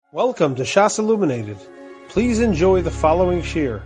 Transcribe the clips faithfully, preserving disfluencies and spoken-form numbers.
Welcome to Shas Illuminated. Please enjoy the following shir.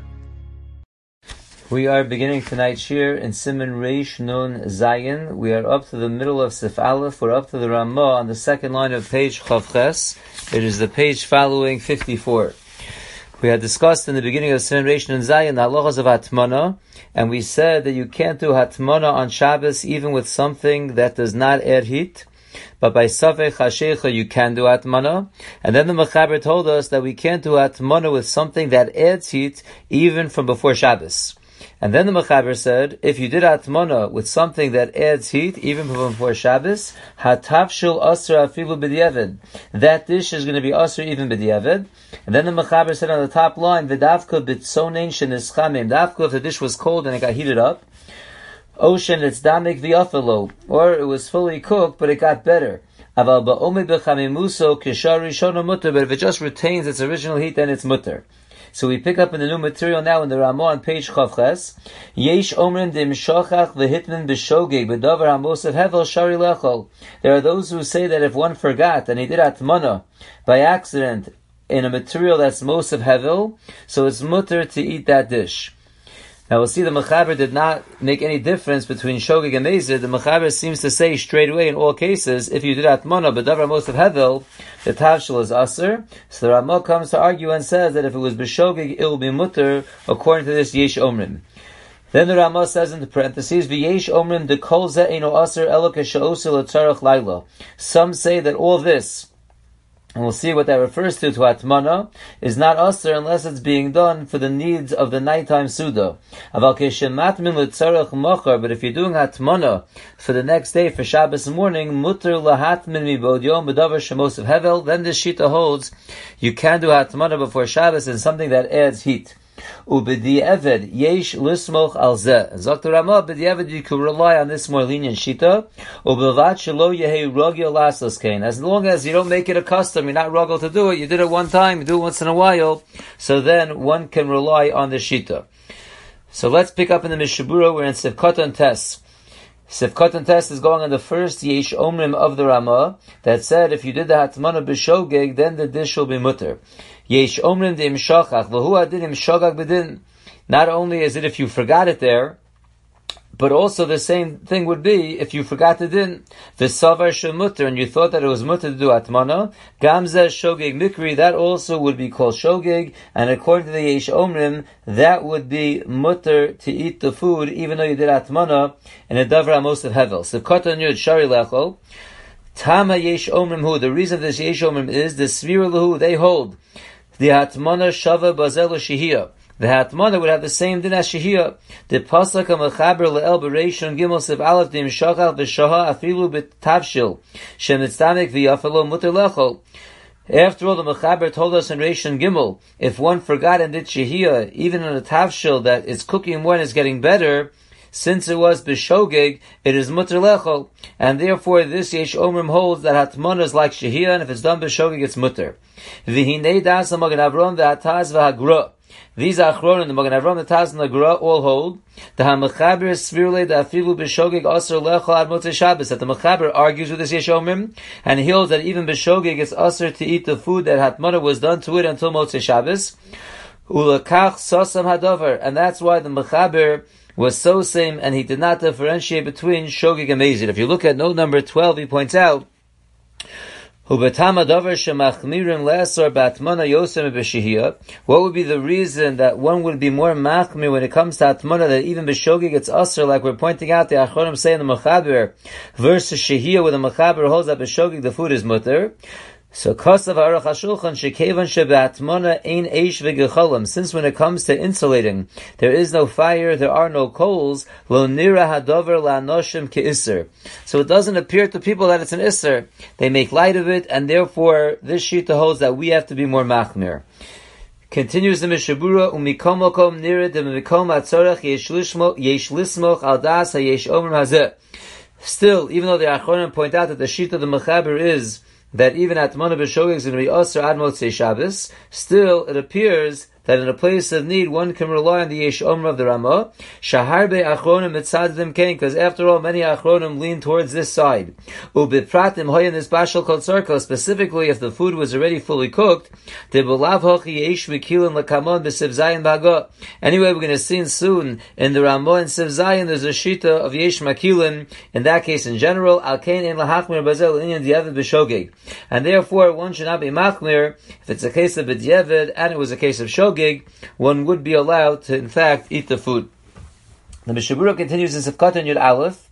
We are beginning tonight's shir in Siman Reish Nun Zayin. We are up to the middle of Sif Aleph. We're up to the Ramah on the second line of page Chav Ches. It is the page following fifty-four. We had discussed in the beginning of Siman Reish Nun Zayin the halachas of Hatmana, and we said that you can't do Hatmana on Shabbos even with something that does not add heat. But by Safek Hashecha you can do Atmana. And then the Mechaber told us that we can't do Atmana with something that adds heat even from before Shabbos. And then the Mechaber said, if you did Atmana with something that adds heat even from before Shabbos, Hatafshul Asra Afilu B'diavad. That dish is going to be Asra even B'diavad. And then the Mechaber said on the top line, V'davka b'tzonein shenischamein. Davka, if the dish was cold and it got heated up, Ocean, it's damik v'yafelo, or it was fully cooked, but it got better. Aval ba'omi b'chamimuso kishar rishona mutter, but if it just retains its original heat, then it's mutter. So we pick up in the new material now in the Ramah on page Chav Ches. Yesh omrim dimshachach v'hitmin b'shogeg b'davar hamosav hevel shari lechol. There are those who say that if one forgot and he did atmana by accident in a material that's mosav hevel, so it's mutter to eat that dish. Now we'll see the Mechaber did not make any difference between Shogeg and Mezer. The Mechaber seems to say straight away in all cases, if you did Atmana, but Davar most of Hevel, the Tavshil is Aser. So the Ramah comes to argue and says that if it was B'Shogeg, it will be Mutter, according to this Yesh Omrim. Then the Ramah says in the parentheses, V'yesh Omrim de kol ze eino Aser elo k'she'oser l'tzarech laila. Some say that all this, and we'll see what that refers to, to Atmana, is not Aser unless it's being done for the needs of the nighttime Suda. But if you're doing Atmana for the next day, for Shabbos morning, Mutter lahatmin mibod yom b'davar shemosav hevel, then this Shita holds, you can do Atmana before Shabbos in something that adds heat. Ubedi'eved yesh lismoch al zeh. Zok Ramah, bedi'eved you could rely on this more lenient shita. Ubevat shelo yehi rogil laslos kain. As long as you don't make it a custom, you're not rogil to do it, you did it one time, you do it once in a while, so then one can rely on the shita. So let's pick up in the Mishabura, we're in Sivkatan Tes. Sivkatan Tes is going on the first Yesh Omrim of the Ramah, that said if you did the Hatmana b'Shogeg, then the dish will be mutter. Yesh omrim de imshachach, v'hu adin imshogag b'din. Not only is it if you forgot it there, but also the same thing would be if you forgot the din. V'savar shemutter, and you thought that it was mutter to do atmana, gamzeh shogeg mikri, that also would be called shogeg, and according to the Yesh omrim, that would be mutter to eat the food, even though you did atmana, and a davar amos of hevel. So katan yud shari lechol, tama yesh omrim hu, the reason this Yesh omrim is, the svira lahu, they hold, the Hatmana Shava Bazel Shehiyah. The Hatmana would have the same din as Shehiyah. The Pasuk HaMechaber Le'el B'Reishon Gimel Siv Aleph Dim Shachal V'Shaha Afilu B'Tavshil Shemitztamik V'Yafalo Muter Lechol. After all, the Mechaber told us in Reishon Gimel, if one forgot and did Shehiyah, even in a Tavshil that is cooking more and is getting better, since it was b'shogeg, it is muter lechol, and therefore this Yesh Omrim holds that Hatmana is like Shehiyah, and if it's done b'shogeg, it's muter. V'hinei das ha-Magen Avram v'hataz v'hagra. These Achronim, the Magen Avram, the Taz, and the Gra all hold the ha-Mechaber svirle da'afilu b'shogeg aser lechol ad motzei Shabbos, that the Mechaber argues with this Yesh Omrim, and he holds that even b'shogeg it's aser to eat the food that Hatmana was done to it until motzei Shabbos. Ulakach sasam hadavar, and that's why the Mechaber was so same, and he did not differentiate between Shogeg and Mezer. If you look at note number twelve, he points out, what would be the reason that one would be more machmir when it comes to Atmana, that even b'shogeg it's asr, like we're pointing out, the Achronim say in the Mechaber, versus Shehiyah, where the Mechaber holds that b'shogeg the food is mutter. So Kosav Aruch HaShulchan shekevan shebe'atmana ein eish v'gecholim. Since when it comes to insulating, there is no fire, there are no coals, lo nira hadover la'anoshim ke'isser. So it doesn't appear to people that it's an isser. They make light of it, and therefore this shita holds that we have to be more machmir. Continues the Mishabura, umikom mokom nira de mikom atzorach yesh lismoch al das ha-yesh omrim hazeh. Still, even though the Achronim point out that the shita of the Mechaber is that even Atmana b'shogeg is going to be Asr ad Motzei Shabbos, still it appears that in a place of need, one can rely on the Yesh Omer of the Ramah. Shaharbe Achronim Mitzadim Kain, because after all, many Achronim lean towards this side. Ubipratim Hoyan is Bashal Kol Tzarko, specifically if the food was already fully cooked. Debulav Hochi Yesh Mekilin Lakamon B'Siv Zayin Baga. Anyway, we're going to see soon in the Ramah and Siv Zayin, there's a Shita of Yesh Mekilin, in that case in general, Al Kain in Lahachmir Bazel Inyan Diavad B'Shogeg. And therefore, one should not be Machmir, if it's a case of B'Diavad, and it was a case of Shogeg, one would be allowed to, in fact, eat the food. The Mishabura continues in Sifkat and Yud Aleph.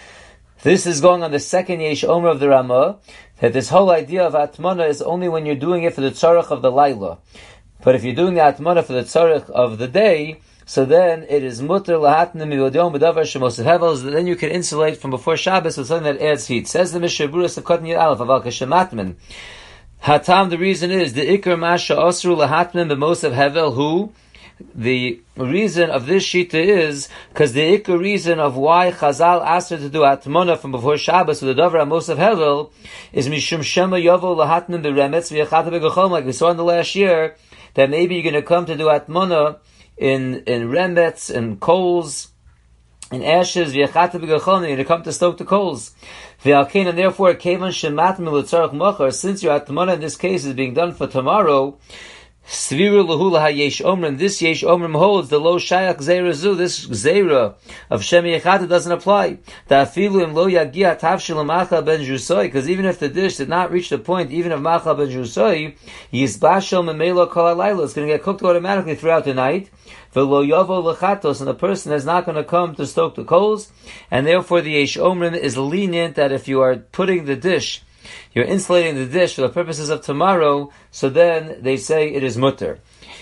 This is going on the second Yesh Omer of the Ramah, that this whole idea of Atmana is only when you're doing it for the tzarech of the Laila. But if you're doing the Atmana for the tzarech of the day, so then it is mutter lahatnim mivodiyom b'davar shemosef hevel, then you can insulate from before Shabbos with something that adds heat. Says the Mishabura Sifkat and Yud Aleph, aval kashematman. Hatam, the reason is the ikar masha osru lahatmin b'mosef hevel, who the reason of this shita is because the ikar reason of why Chazal asked her to do atmana from before Shabbos with the davar mosef hevel is mishum shema yovo lahatmin b'remetz v'yachata b'gachom, like we saw in the last year, that maybe you're going to come to do atmana in in remetz and coals in ashes v'yachata b'gachom, you're going to come to stoke the coals. V'alkein, and therefore, kevan shematmin l'tzarech machar, since your atmana in this case is being done for tomorrow, Sviru lahula ha-yesh omrim, this yesh omrim holds the lo shayak zera zu, this zera of Shem Yechata doesn't apply. Da afilu im lo yagia tavshil macha ben jusoi, because even if the dish did not reach the point, even of macha ben jusoi, yizbashel memelo kol halayla, it's going to get cooked automatically throughout the night. V'lo yovo lechatos, and the person is not going to come to stoke the coals, and therefore the yesh omrim is lenient that if you are putting the dish, you're insulating the dish for the purposes of tomorrow, so then they say it is mutter.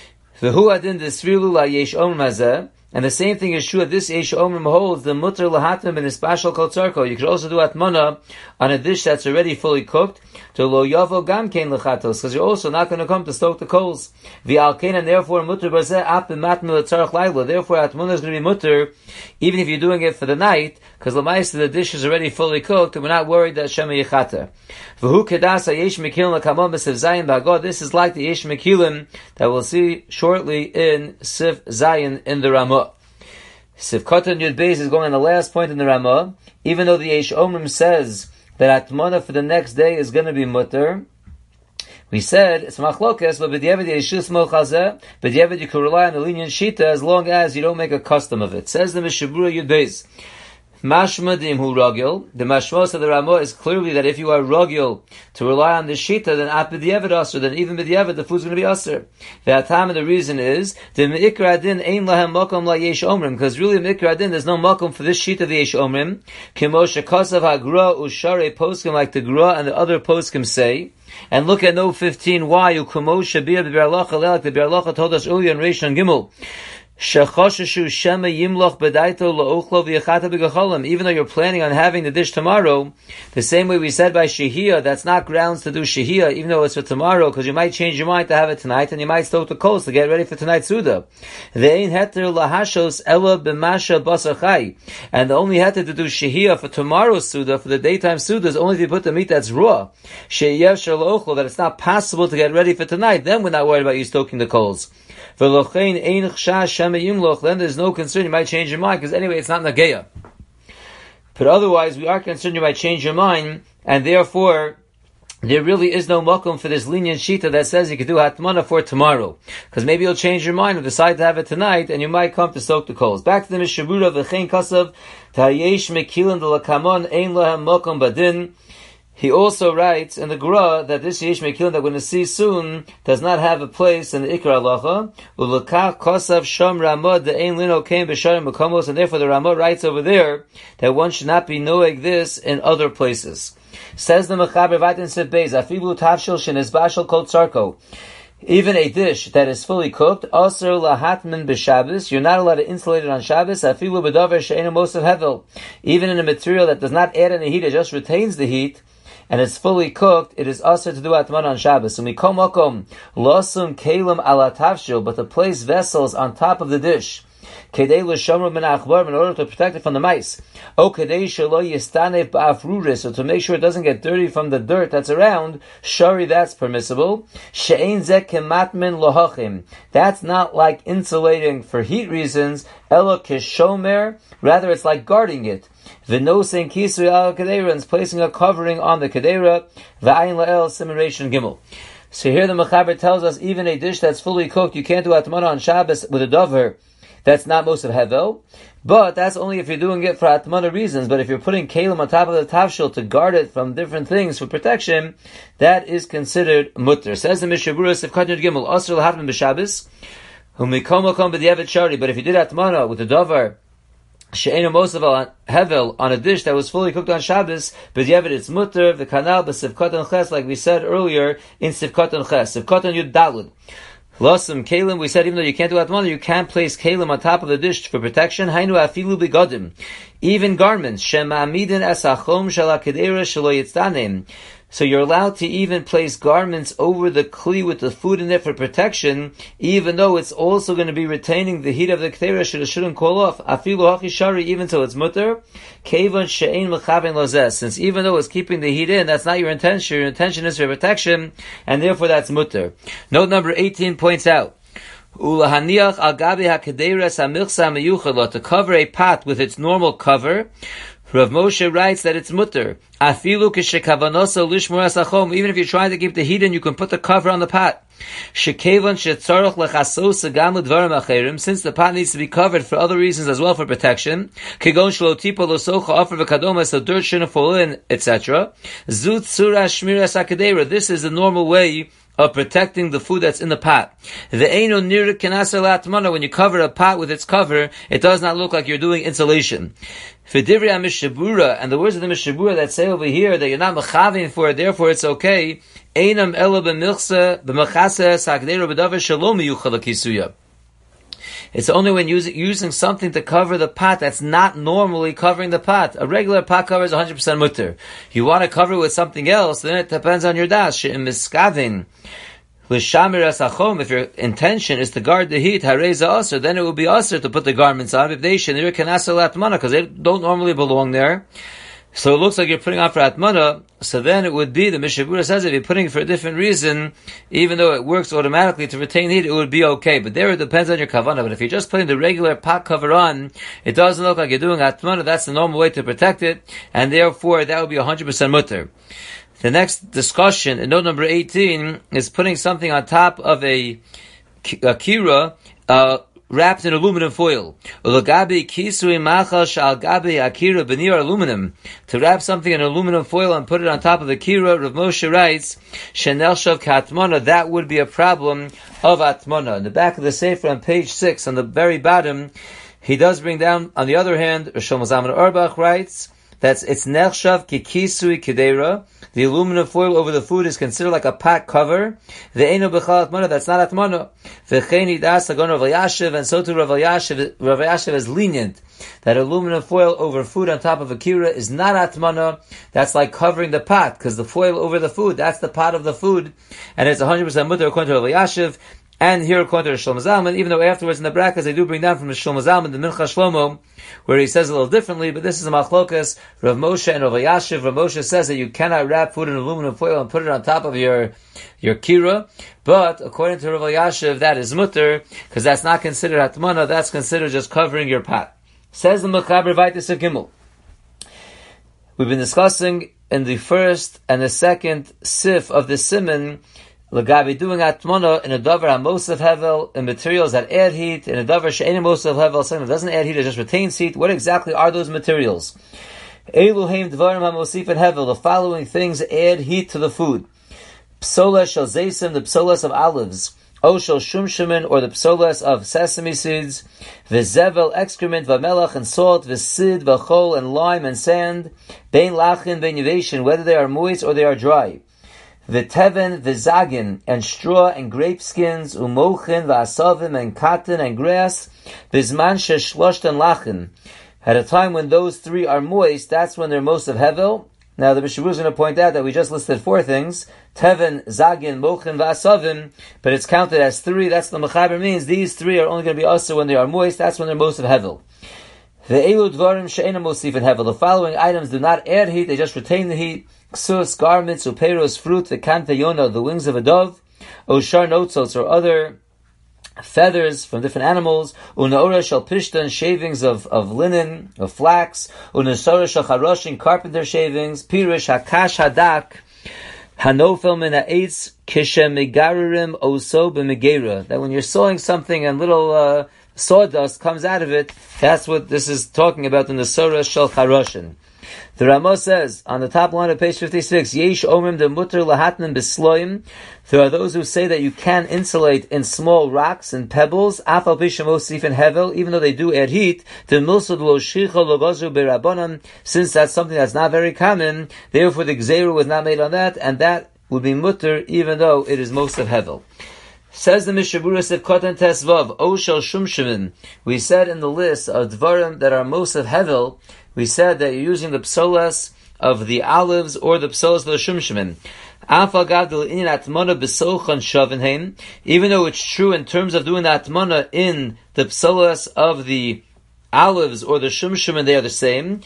V'hu adin desrilu la yesh omrim hazeh, and the same thing is true of this yesh omrim holds the mutter lahatim and ispashal kol tzarko. You could also do atmana on a dish that's already fully cooked, to lo yavo gam kein lechatos, because you're also not going to come to stoke the coals. V'al kein, and therefore mutter bazeh ap b'matmi l'tzarach laila. Therefore atmana is going to be mutter, even if you're doing it for the night, because l'maisa the dish is already fully cooked, and we're not worried that Shema Yechata. V'hu kedas ha-yesh mekilin l'kamon b'siv zayin b'agod. This is like the yesh mekilin that we'll see shortly in Siv Zayin in the Ramah. Siv Katan Yud Beis is going on the last point in the Ramah. Even though the yesh omrim says that atmana for the next day is going to be mutter, we said it's machlokes, but b'diavad yeshus mo chazeh, b'diavad you can rely on the lenient shita as long as you don't make a custom of it. Says the Mishabura Yud Beis. Mashma dim hu rogil. The mashmos of the Ramah is clearly that if you are rogil to rely on the shita, then at b'diavad aser, then even b'diavad the food's going to be aser. The atam, and the reason is the meikar adin ein lahem makom la yesh omrim, because really meikar adin there's no makom for this shita of the yesh omrim. Kemoshe kasav hagra ushare poskim, like the gra and the other poskim say. And look at note fifteen. Why ukumoshe bia b'berlacha, like the berlacha told us earlier in Reish and Gimel. Shechoshishu shema yimloch bedaito la'ochlo v'yachata b'gacholim. Even though you're planning on having the dish tomorrow, the same way we said by shehiyah, that's not grounds to do shehiyah, even though it's for tomorrow, because you might change your mind to have it tonight, and you might stoke the coals to get ready for tonight's suda. Ve'ein heter lahashos ela b'masha basar chai. And the only heter to do shehiyah for tomorrow's suda, for the daytime suda, is only if you put the meat that's raw. Sheyev shel la'ochlo, that it's not possible to get ready for tonight. Then we're not worried about you stoking the coals. Then there's no concern you might change your mind, because anyway it's not nageya. But otherwise we are concerned you might change your mind, and therefore there really is no makom for this lenient shita that says you could do hatmana for tomorrow, because maybe you'll change your mind and decide to have it tonight, and you might come to soak the coals. Back to the Mishabura v'chein kasav tayesh mekilin de lakamon ein lahem makom badin. He also writes in the Gra that this yesh mekilin that we're going to see soon does not have a place in the Ikra halacha. Ulakach kosav shom Ramah de ein lino came b'sharim makomos, and therefore the Ramah writes over there that one should not be noeg this in other places. Says the Mechaber Vaytin Siv Beis, afilu tavshil shenizbashel kol tzarko. Even a dish that is fully cooked, aser lahatmin b'Shabbos, you're not allowed to insulate it on Shabbos. Afilu b'davar she'enu mosef hevel. Even in a material that does not add any heat, it just retains the heat, and it's fully cooked, it is also to do atman on Shabbos. And we kom makom losum kelim ala tavshil, but to place vessels on top of the dish Kedei l'shamru min ha'achbar, in order to protect it from the mice. O kedei shelo yistanef ba'afruris, so to make sure it doesn't get dirty from the dirt that's around, shari, that's permissible. She'ein zeh kematmin lohachim, that's not like insulating for heat reasons, elo kishomer, rather it's like guarding it. V'nosein kisui al kedera, and placing a covering on the kedera. V'ayin la'el siman reish gimel. So here the Mechaber tells us even a dish that's fully cooked, you can't do atmana on Shabbos with a dover that's not most of hevel. But that's only if you're doing it for atmana reasons. But if you're putting kalim on top of the tavshil to guard it from different things for protection, that is considered mutter. Says the Mishnah Berurah, if Katan Gimel, Asr l'hatman b'Shabbos, hu mikom makom b'diavad shari. But if you did atmana with the dover, she'ena mosav hevel on a dish that was fully cooked on Shabbos, but yet it's mutter, the kanal b'sivkatan ches, like we said earlier in sivkatan ches, sivkatan yud dalud. Losum kalim, we said even though you can't do atmana, you can place kalim on top of the dish for protection. Hainu afilu bigodim, even garments. Shema'amidin esachom shala kedera shelo yitzdanim. So you're allowed to even place garments over the kli with the food in there for protection, even though it's also going to be retaining the heat of the kedera, so it shouldn't cool off. Afilu hachi shari, even so it's mutter. Kevan she'ein mechaven lozeh, since even though it's keeping the heat in, that's not your intention. Your intention is for protection, and therefore that's mutter. Note number eighteen points out, ulahaniach al gabi hakedera samichsa meyuchalo, to cover a pot with its normal cover. Rav Moshe writes that it's mutter. Afilu k'shekavanoso lishmor asachom. Even if you're trying to keep the heat in, you can put the cover on the pot. Shekevan shetzarach lechasos agam l'dvarim acherim. Since the pot needs to be covered for other reasons as well for protection. Kegon shelo tipa losocha offer v'kadoma, so dirt shouldn't fall in, et cetera. Zut tzura shmiras hakadera. This is the normal way of protecting the food that's in the pot. The eino nir kenasa latmana, when you cover a pot with its cover, it does not look like you're doing insulation. Fidivri HaMishabura, and the words of the Mishabura that say over here that you're not mechavin for it, therefore it's okay. Einam ela b'milchsa b'machasa sakdeira b'davar shalom miyuchal kisuya. It's only when using, using something to cover the pot that's not normally covering the pot. A regular pot cover is one hundred percent mutter. You want to cover it with something else, then it depends on your das. She'im miskavin l'shamir asachom, if your intention is to guard the heat, hareza aser, then it will be aser to put the garments on, if they shenir kanasa latmana, because they don't normally belong there. So it looks like you're putting on for atmana, so then it would be, the Mishabura says, if you're putting it for a different reason, even though it works automatically to retain heat, it would be okay. But there it depends on your kavanah. But if you're just putting the regular pot cover on, it doesn't look like you're doing atmana, that's the normal way to protect it, and therefore that would be one hundred percent mutter. The next discussion, in note number eighteen, is putting something on top of a, a kira, uh, wrapped in aluminum foil. Ulagabi kisui machal shal gabi akira benir aluminum. To wrap something in aluminum foil and put it on top of a kira, Rav Moshe writes, Shenel shav katmana, that would be a problem of atmana. In the back of the sefer on page six, on the very bottom, he does bring down, on the other hand, Rosh Zalman Auerbach writes, that's, it's nechshav ki kisui kedera. The aluminum foil over the food is considered like a pot cover. The eino b'chal atmana, that's not atmana. V'chein idas agon Rav Elyashiv, and so too Rav Elyashiv, Rav Elyashiv is lenient that aluminum foil over food on top of a kira is not atmana. That's like covering the pot, because the foil over the food, that's the pot of the food, and it's one hundred percent mutter according to Rav Elyashiv. And here, according to Shlomo Zalman, even though afterwards in the brackets they do bring down from Shlomo Zalman the Mincha Shlomo, where he says a little differently, but this is a machlokas, Rav Moshe and Rav Elyashiv. Rav Moshe says that you cannot wrap food in aluminum foil and put it on top of your your kira, but according to Rav Elyashiv, that is mutter, because that's not considered atmana, that's considered just covering your pot. Says the Mechaber Vaitis of Gimel. We've been discussing in the first and the second sif of the siman, Lagabi doing atmana in a davar hamosav hevel, in materials that add heat, in a davar she'ein mosav hevel, something that doesn't add heat, it just retains heat. What exactly are those materials? Eluheim dvarim hamosif and hevel, the following things add heat to the food. Psola shel zaysim, the psolas of olives. Oshel shumshimin, or the psolas of sesame seeds. V'zevel, excrement, v'melach, and salt. V'sid, v'chol, and lime, and sand. Bein lachin, bein yaveshin, whether they are moist or they are dry. V'teven, v'zagin, and straw, and grape skins, umochin, v'asavim, and cotton, and grass, bizman sheshloshtan lachin. At a time when those three are moist, that's when they're most of hevel. Now the Mishabur is going to point out that we just listed four things: Teven, Zagin, Mochin, V'asavim, but it's counted as three. That's the Mechaber means these three are only going to be usher when they are moist. That's when they're most of hevel. The Elu Dvarim She'ena Mosif and Hevel. The following items do not add heat; they just retain the heat. Ksus, garments, uperos, fruit, the kanta yona, the wings of a dove, oshar notzos, or other feathers from different animals, unaora shal pishtan, shavings of, of linen, of flax, unasora shal charoshin, carpenter shavings, pirish hakash hadak, hanofel min ha'etz, kishem megarurim oso b'megera. That when you're sawing something and little uh, sawdust comes out of it, that's what this is talking about in the Surah Shal Charoshin. The Ramah says, on the top line of page fifty-six, Yesh omrim de mutter lahatnim besloim. There are those who say that you can insulate in small rocks and pebbles, afal pisham osif and hevel, even though they do add heat, the milsud lo shicha logazu berabanan, since that's something that's not very common, therefore the gzeru was not made on that, and that would be mutter, even though it is most of hevel. Says the Mishabura Sif Kotan Tesvav, O Shel Shumshimim. We said in the list of Dvarim that are most of Hevel, we said that you're using the psolas of the olives or the psolas of the Shumshimim. Even though it's true in terms of doing the atmana in the psolas of the olives or the shumshim, they are the same.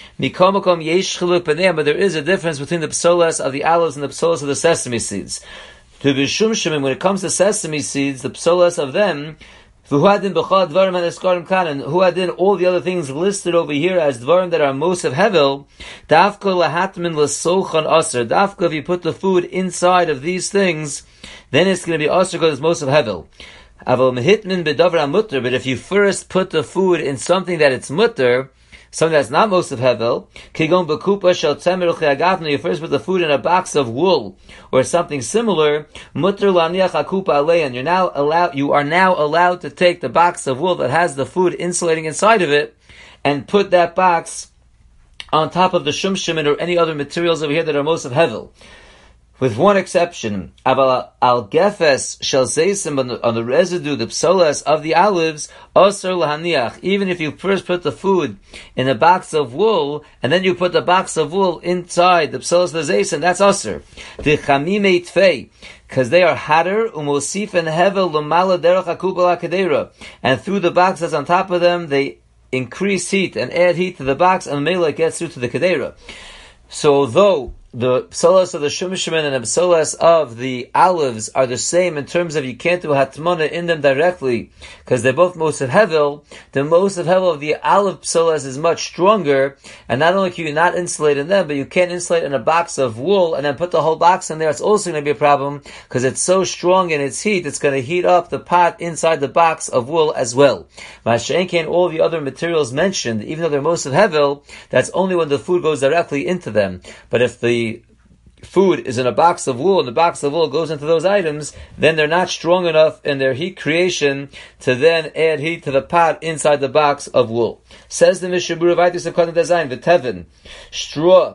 But there is a difference between the psolas of the olives and the psolas of the sesame seeds. To be shumshimim, when it comes to sesame seeds, the psolas of them, v'huadin b'chad dvarim ha'neskarim kanan, huadin, all the other things listed over here as dvarim that are most of hevel, dafka lahatmin l'sochan aser, dafka if you put the food inside of these things, then it's going to be aser because it's most of hevel. Aval mehitmin b'davar mutter, but if you first put the food in something that it's mutter, something that's not most of hevel, kigon b'kupa shel tzemer u'chiagavnu, you first put the food in a box of wool or something similar, mutter laniach akupa alein, you're now allowed, you are now allowed to take the box of wool that has the food insulating inside of it and put that box on top of the shumshimin or any other materials over here that are most of hevel. With one exception, al gefes shel zeisim, on the residue, the psolas of the olives, osir lahaniach. Even if you first put the food in a box of wool, and then you put the box of wool inside the psolas of the zeisim, that's osir. The chamimei tfei, because they are hatter, umosif and hevel lumala derech hakubal hakadera. And through the box that's on top of them, they increase heat and add heat to the box, and mela gets through to the kadera. So although the psolas of the shumshimin and the psolas of the olives are the same in terms of you can't do hatmana in them directly because they're both most of hevel, the most of hevel of the olive psolas is much stronger, and not only can you not insulate in them, but you can't insulate in a box of wool and then put the whole box in there. It's also going to be a problem because it's so strong in its heat, it's going to heat up the pot inside the box of wool as well. Masha'enkein, all the other materials mentioned, even though they're most of hevel, that's only when the food goes directly into them. But if the food is in a box of wool and the box of wool goes into those items, then they're not strong enough in their heat creation to then add heat to the pot inside the box of wool. Says the Mishabura Vaitis according to design, V'tevin, straw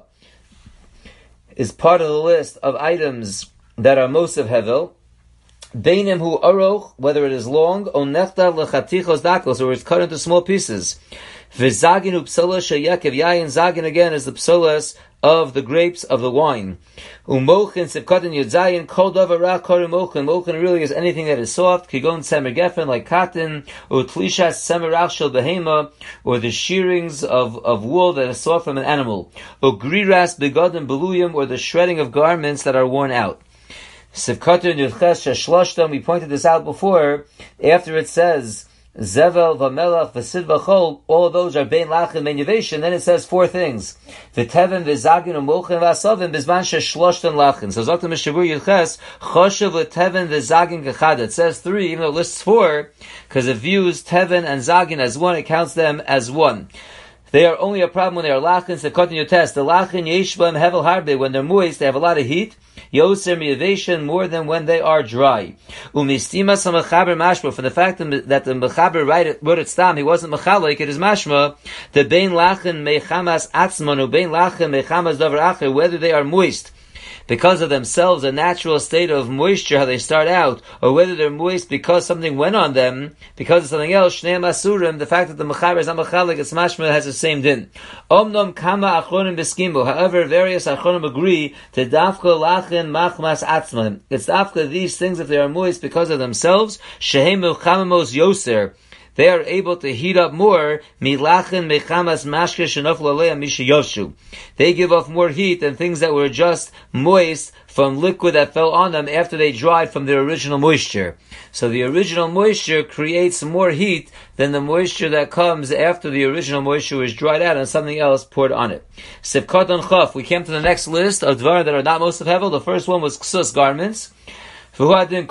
is part of the list of items that are most of hevel. Beinim hu aroch, whether it is long, or nechtav lechatichos dakos, or it's cut into small pieces. V'zagin hu psolas sheyekev yayin, zagin again is the psolas of the grapes of the wine. Umochin sivkatan yudzayin kol davar ra kari mochin. Mochin really is anything that is soft. Kigon semer gefen, like cotton, or tlishas semerach shel behema, or the shearings of, of wool that is soft from an animal. Or griras begadim beluyim, or the shredding of garments that are worn out. Sivkatan yudches sheshloshtam, we pointed this out before, after it says Zevel, Vamelach, Vasid, Vachol, all of those are Bein Lachin, Bein Yevation. Then it says four things. V'tevin, V'zagin, U'mochin, V'asavin, B'zman she'shloshtan Lachin. So Zok the Mishavur Yudches, Choshev, V'tevin, V'zagin, Gechad. It says three, even though it lists four, because it views Tevin and Zagin as one, it counts them as one. They are only a problem when they are Lachin, Sekotin Yotes. The Lachin, Yeshbam, Hevel Harbe, when they're moist, they have a lot of heat. Yoser miyavation, more than when they are dry. Umistima some mechaber mashma, from the fact that the mechaber wrote it stam, he wasn't mechalik, it is mashma, the bein lachen mechamas atzman, or bein lachen mechamas davar acher, whether they are moist because of themselves, a natural state of moisture, how they start out, or whether they're moist because something went on them, because of something else, Shnei Masurim, the fact that the Mechaber is not Mechalik, it's mashma has the same din. Omnom Kama Achronim Beskimbo, however, various Achronim agree to Dafka Lachin Machmas Atzmahim. It's Dafka these things, if they are moist because of themselves, Shehem Milchamamos Yoser, they are able to heat up more. Milachin mechamas mashke shenofel aleim mishayoshu. They give off more heat than things that were just moist from liquid that fell on them after they dried from their original moisture. So the original moisture creates more heat than the moisture that comes after the original moisture was dried out and something else poured on it. Sivkot on Chaf. We came to the next list of dvar that are not most of hevel. The first one was ksus, garments. Same thing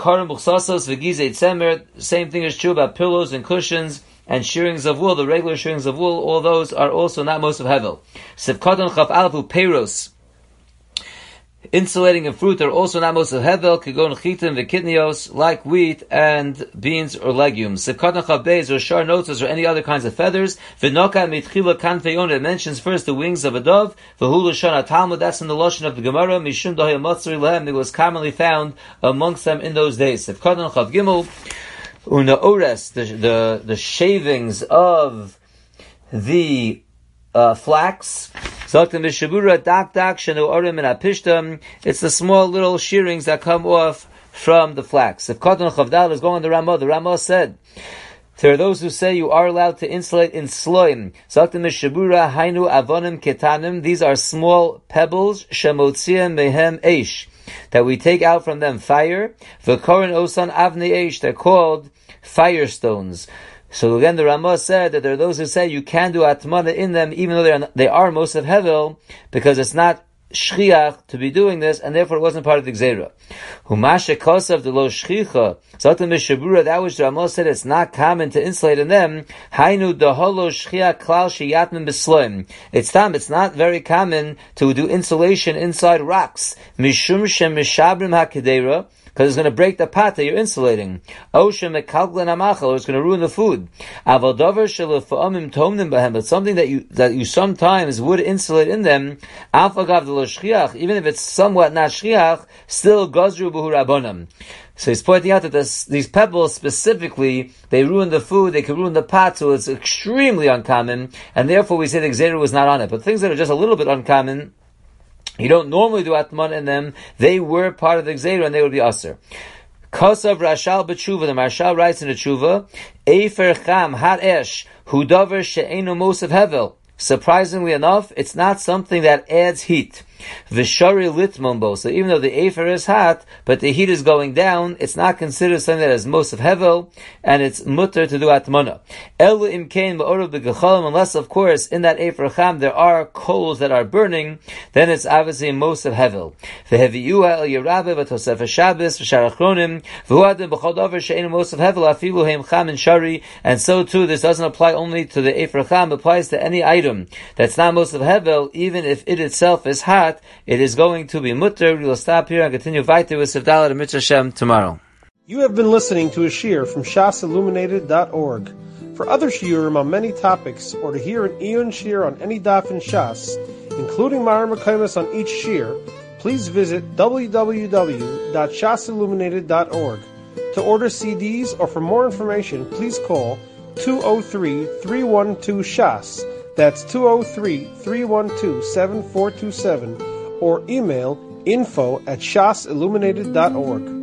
is true about pillows and cushions and shearings of wool. The regular shearings of wool, all those are also not most of hevel. Peiros, insulating and fruit are also not most of hevel. Kigon chitim v'kitnios, like wheat and beans or legumes. Sivkatan chavbeis or shar notzos or any other kinds of feathers. V'noka mitchila kanfeyon, it mentions first the wings of a dove. V'hu l'shon Talmud, that's in the lashon of the Gemara. Mishum dahi matzri lehem, it was commonly found amongst them in those days. Sivkatan chav gimel una ores, the the the shavings of the uh, flax. It's the small little shearings that come off from the flax. If Katan Chavdal is going on the Ramah, the Ramah said, there are those who say you are allowed to insulate in sloim. These are small pebbles, that we take out from them fire. They're called firestones. So again, the Ramah said that there are those who say you can do atmana in them, even though they are, they are most of hevel, because it's not shchiach to be doing this, and therefore it wasn't part of the gzeira. Humashe kosav de lo shchicha, Zalta mishabura, that which the Ramah said it's not common to insulate in them. Hainu daholo shchiach klal sheyatmin besloim. It's time. It's not very common to do insulation inside rocks. Mishum shem mishabrim hakedera, because it's going to break the pot that you're insulating. Oshem mekalglen amachal, or it's going to ruin the food. Avodavar shelefa'amim tomnim bahem, but something that you that you sometimes would insulate in them. Alfagav de lo shchiach, even if it's somewhat not shchiach, still gazru b'hu rabonam. So he's pointing out that this, these pebbles specifically, they ruin the food, they can ruin the pot, so it's extremely uncommon, and therefore we say the gzeira was not on it. But things that are just a little bit uncommon, you don't normally do atman in them, they were part of the gzeira and they would be aser. Kosav Rashal b'tshuva, the Marshal writes in the tshuva, Eifer cham hat esh, hu davar she'enu mosef hevel. Surprisingly enough, it's not something that adds heat. Vishari litmumbo. So even though the afer is hot, but the heat is going down, it's not considered something that is most of hevel, and it's mutter to do atmana. Elu imkein ba'orav b'gechalim, unless of course in that afer cham there are coals that are burning, then it's obviously most of hevel. V'hevi'uha el yerabe v'tosef ha'shabes v'sharachronim v'huadim b'chol davar she'enu most of hevel afilu heim cham and shari, and so too this doesn't apply only to the afer cham, it applies to any item that's not most of hevel, even if it itself is hot, it is going to be mutter. We will stop here and continue weiter with Sivdala and Mitzvah Shem tomorrow. You have been listening to a shiur from shas illuminated dot org. For other shiurim on many topics, or to hear an Eon shiur on any daf in Shas, including Mareh Mekomos on each shiur, please visit w w w dot shas illuminated dot org. To order C Ds or for more information, please call two oh three, three one two, shas. That's two oh three, three one two, seven four two seven, or email info at shas illuminated dot org.